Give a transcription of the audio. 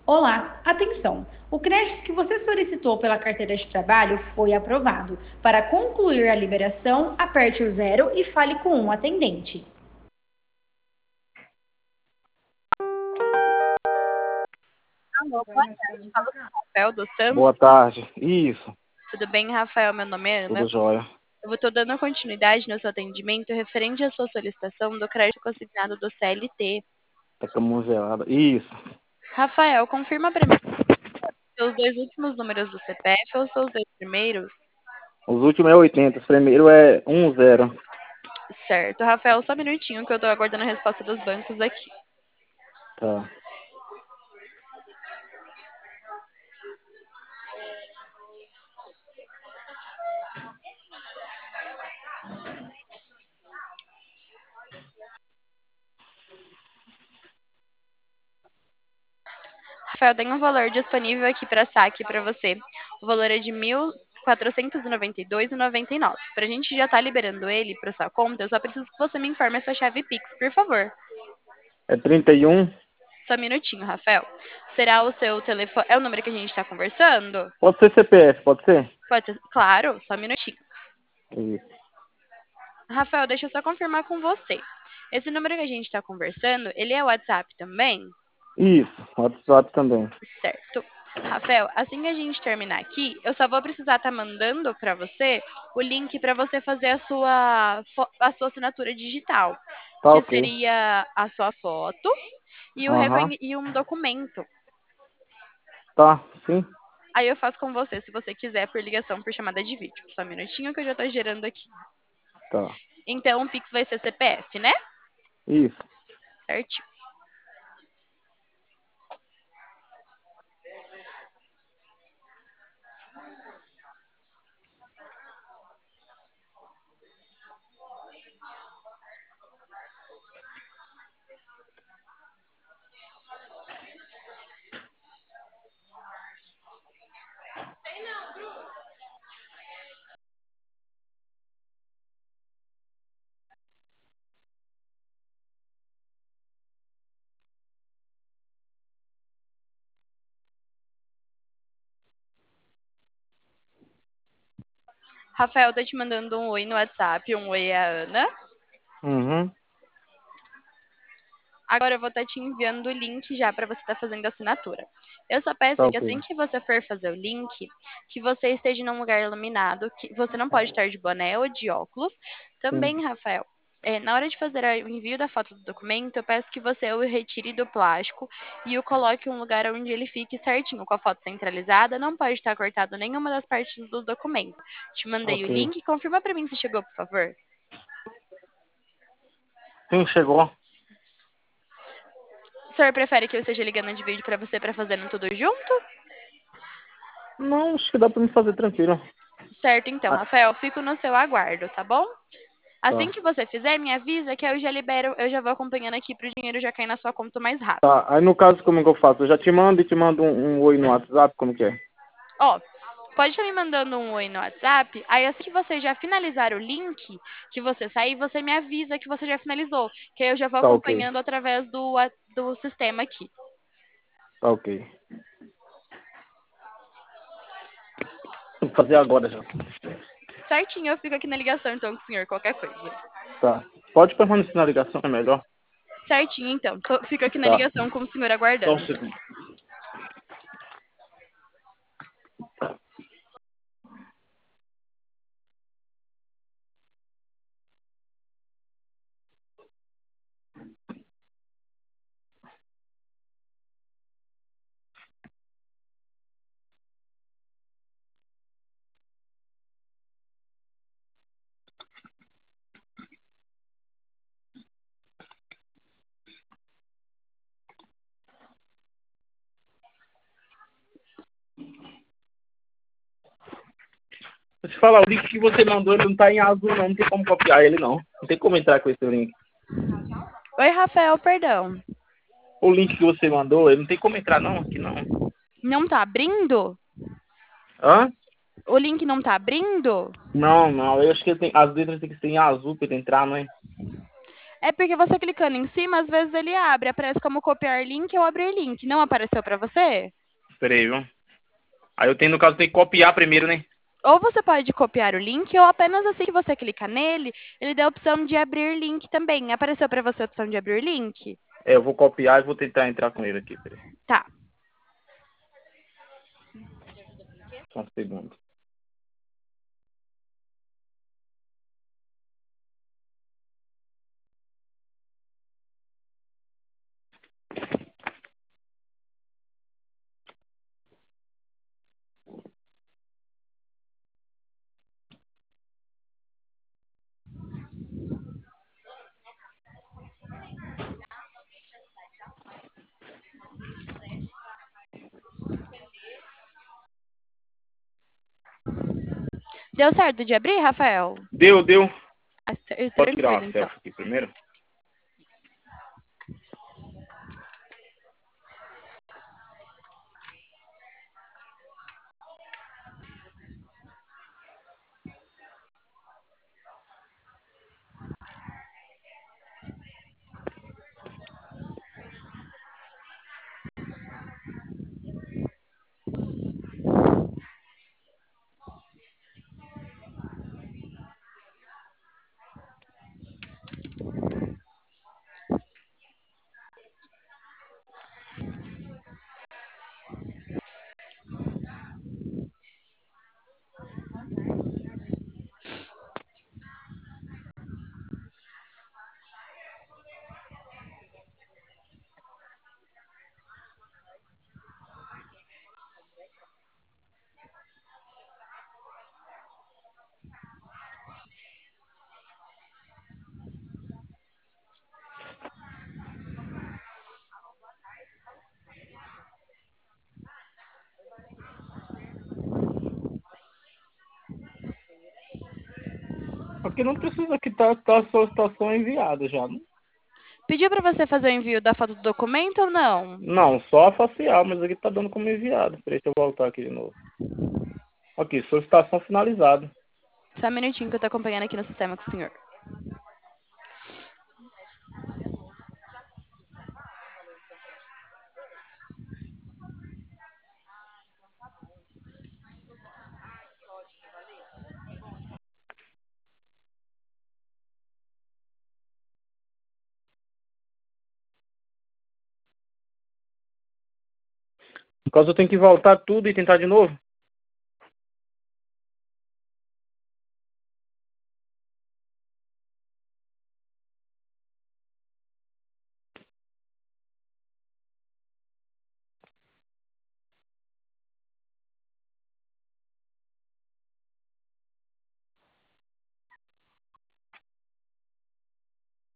Olá, atenção! O crédito que você solicitou pela carteira de trabalho foi aprovado. Para concluir a liberação, aperte o zero e fale com um atendente. Alô, boa tarde. Falo com o Rafael dos Santos. Boa tarde. Isso, Tudo bem, Rafael? Meu nome é Ana. tudo jóia. Eu estou dando continuidade no seu atendimento referente à sua solicitação do crédito consignado do CLT. Tá com a mão gelada. Isso. Rafael, confirma para mim seus dois últimos números do CPF ou seus dois primeiros? Os últimos é 80, os primeiros é 10. Certo. Rafael, só um minutinho que eu estou aguardando a resposta dos bancos aqui. Tá. Rafael, tem um valor disponível aqui para saque para você. O valor é de R$ 1.492,99. Para a gente já estar liberando ele para sua conta, eu só preciso que você me informe a sua chave Pix, por favor. É 31. Só um minutinho, Rafael. Será o seu telefone? É o número que a gente está conversando? Pode ser CPF, pode ser? Pode ser? Claro, só um minutinho. Isso. Rafael, deixa eu só confirmar com você. Esse número que a gente está conversando, ele é WhatsApp também? Isso, WhatsApp também. Certo. Rafael, assim que a gente terminar aqui, eu só vou precisar estar mandando para você o link para você fazer a sua assinatura digital, Tá que ok. seria a sua foto e, Aham. e um documento. Tá, sim. Aí eu faço com você, se você quiser, por ligação, por chamada de vídeo. Só um minutinho que eu já tô gerando aqui. Tá. Então, o Pix vai ser CPF, né? Isso. Certinho. Rafael, tô te mandando um oi no WhatsApp, um oi a Ana. Uhum. Agora eu vou estar te enviando o link já para você estar fazendo a assinatura. Eu só peço Tá que ok. assim que você for fazer o link, que você esteja num lugar iluminado, que você não pode estar de boné ou de óculos. Sim. Também, Rafael, na hora de fazer o envio da foto do documento, eu peço que você o retire do plástico e o coloque em um lugar onde ele fique certinho, com a foto centralizada. Não pode estar cortado nenhuma das partes do documento. Te mandei o Ok. link. Confirma para mim se chegou, por favor. Sim, chegou. O senhor prefere que eu esteja ligando de vídeo para você para fazendo tudo junto? Não, acho que dá pra me fazer tranquilo. Certo, então, Ah, Rafael, fico no seu aguardo, tá bom? Assim tá. que você fizer, me avisa que eu já libero, eu já vou acompanhando aqui pro dinheiro já cair na sua conta mais rápido. Tá. Aí no caso, como é que eu faço? Eu já te mando e te mando um oi no WhatsApp, como que é? Ó, pode estar me mandando um oi no WhatsApp, aí assim que você já finalizar o link, que você sair, você me avisa que você já finalizou, que aí eu já vou Tá ok. acompanhando através do sistema aqui. Tá ok. Vou fazer agora já. Certinho, eu fico aqui na ligação então com o senhor, qualquer coisa. Tá. Pode permanecer na ligação, é melhor. Certinho, então, fico aqui na Tá. ligação com o senhor Só um aguardando. segundo. Deixa eu te falar, o link que você mandou, ele não tá em azul, não. Não tem como copiar ele, não. Não tem como entrar com esse link. Oi, Rafael, perdão. O link que você mandou, ele não tem como entrar, não, aqui não. Não tá abrindo? Hã? O link não tá abrindo? Não, não. Eu acho que ele tem, as letras tem que ser em azul pra ele entrar, não é? É porque você clicando em cima, às vezes ele abre, aparece como copiar link ou abrir link. Não apareceu para você? Peraí, viu? Aí eu tenho, no caso, tem que copiar primeiro, né? Ou você pode copiar o link, ou apenas assim que você clica nele, ele dá a opção de abrir link também. Apareceu para você a opção de abrir link? É, eu vou copiar e vou tentar entrar com ele aqui, peraí. Tá. Só um segundo. Deu certo de abrir, Rafael? Deu. Pode tirar Tranquilo, uma então. selfie aqui primeiro? Aqui não precisa, aqui tá a solicitação enviada já, né? Pediu para você fazer o envio da foto do documento ou não? Não, só a facial, mas aqui tá dando como enviado. Peraí, deixa eu voltar aqui de novo. Aqui, solicitação finalizada. Só um minutinho que eu tô acompanhando aqui no sistema com o senhor. No caso, eu tenho que voltar tudo e tentar de novo?